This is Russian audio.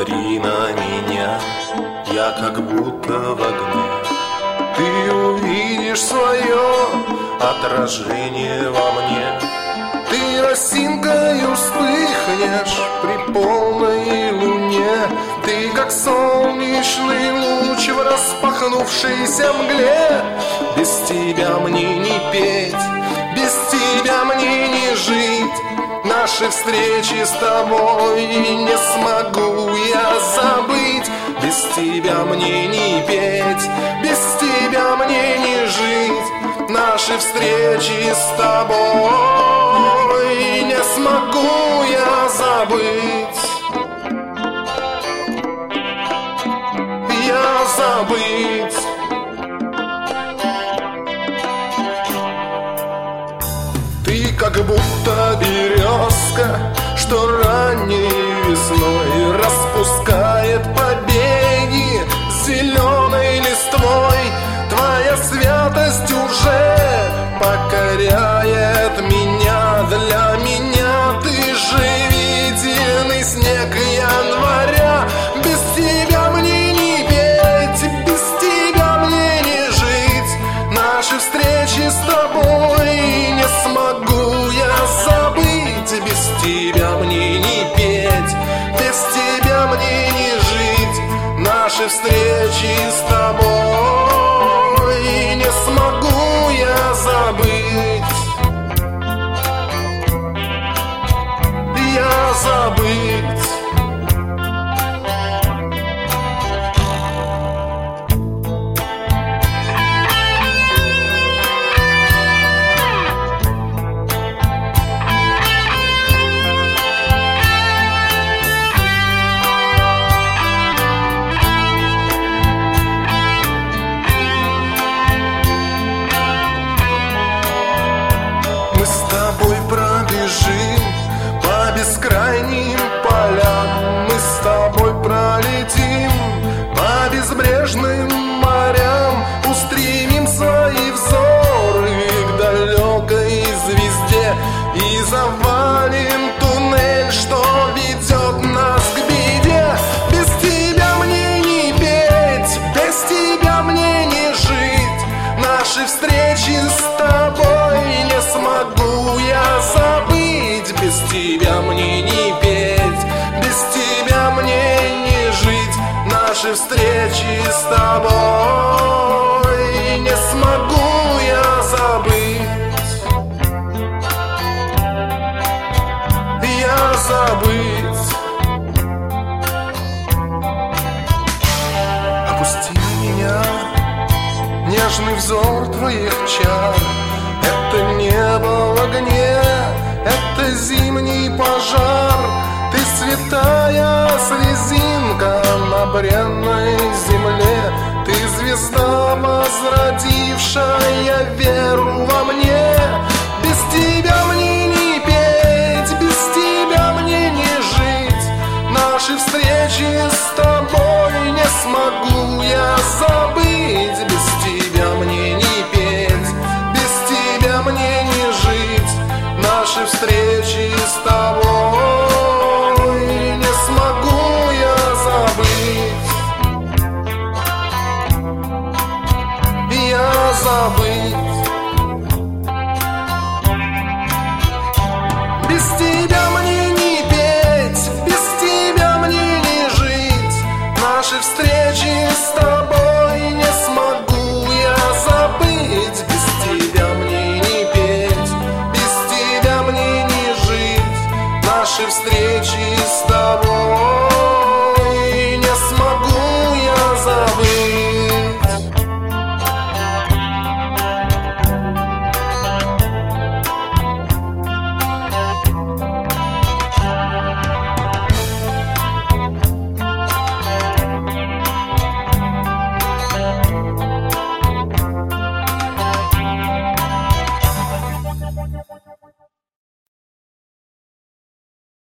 Посмотри на меня, я как будто в огне. Ты увидишь свое отражение во мне. Ты росинкою вспыхнешь при полной луне. Ты как солнечный луч в распахнувшейся мгле. Без тебя мне не петь, без тебя мне не жить. Наши встречи с тобой не смогу я забыть. Без тебя мне не петь, без тебя мне не жить. Наши встречи с тобой не смогу я забыть. Я забыть. Ты как будто березка, что ранней весной распускает побеги зеленой листвой. Твоя святость уже покоряет меня. Для меня ты живительный снег января. Без тебя мне не петь, без тебя мне не жить. Наши встречи с тобой не смогу я забыть. Без тебя мне не петь, без тебя мне не жить. Наши встречи с тобой не смогу я забыть. Я забыть. Мы с тобой пробежим по бескрайним полям. Мы с тобой пролетим по безбрежным морям. Устремим свои взоры к далекой звезде и завалим туннель, что ведет нас к беде. Без тебя мне не петь, без тебя мне не жить. Наши встречи с тобой не смогу я забыть. Без тебя мне не петь, без тебя мне не жить. Наши встречи с тобой не смогу я забыть. Я забыть. Опусти на меня нежный взор твоих чар. Это небо в огне, это зимний пожар. Ты святая слезинка на бренной земле. Ты звезда, возродившая веру во мне. Без тебя мне не петь, без тебя мне не жить. Наши встречи с тобой не смогу я забыть. Без тебя мне не петь, без тебя мне не жить. Наши встречи с тобой не смогу я забыть. Я забыть. Без тебя